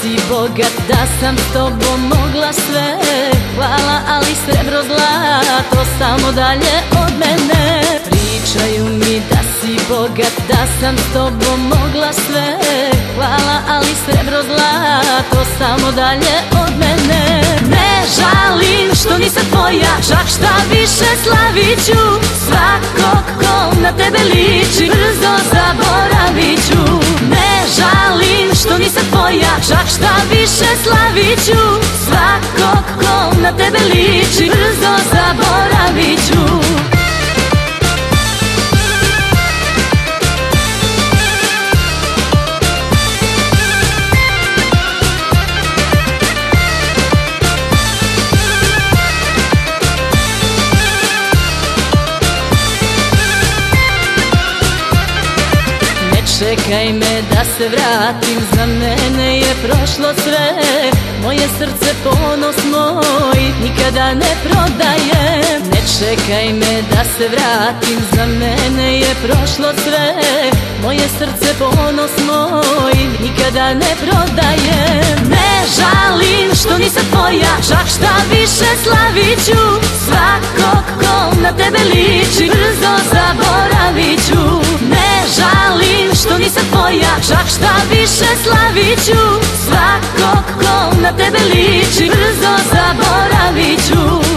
si bogat, da sam s tobom mogla sve. Hvala, ali srebro zlato samo dalje od mene. Pričaju mi da si bogat, da sam s tobom mogla sve. Hvala, ali srebro zlato samo dalje od mene. Ne žalim što nisam tvoja, čak šta više slavit ću svakog ko na tebe liči, brzo zaboravit ću. Ne žalim što nisam tvoja, čak šta više slavit ću svakog ko na tebe liči, brzo zaboravit ću. Čekaj me da se vratim, za mene je prošlo sve. Moje srce ponos moj nikada ne prodajem. Ne čekaj me da se vratim, za mene je prošlo sve. Moje srce ponos moj nikada ne prodajem. Ne žalim što nisam tvoja, čak šta više slavit ću svakog ko na tebe liči, brzo zaboravit ću. Ne žalim što nisam tvoja, čak šta više slavit ću svakog ko na tebe liči, brzo zaboravit ću.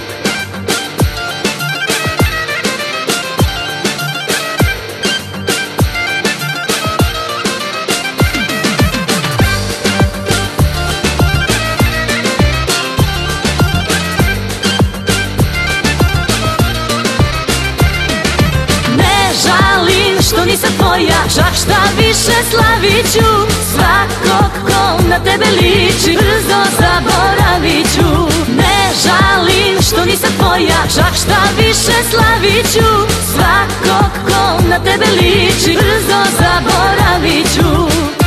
Što nisam tvoja, čak šta više slavit ću svakog ko na tebe liči, brzo zaboravit ću. Ne žalim što nisam tvoja, čak šta više slavit ću svakog ko na tebe liči, brzo zaboravit ću.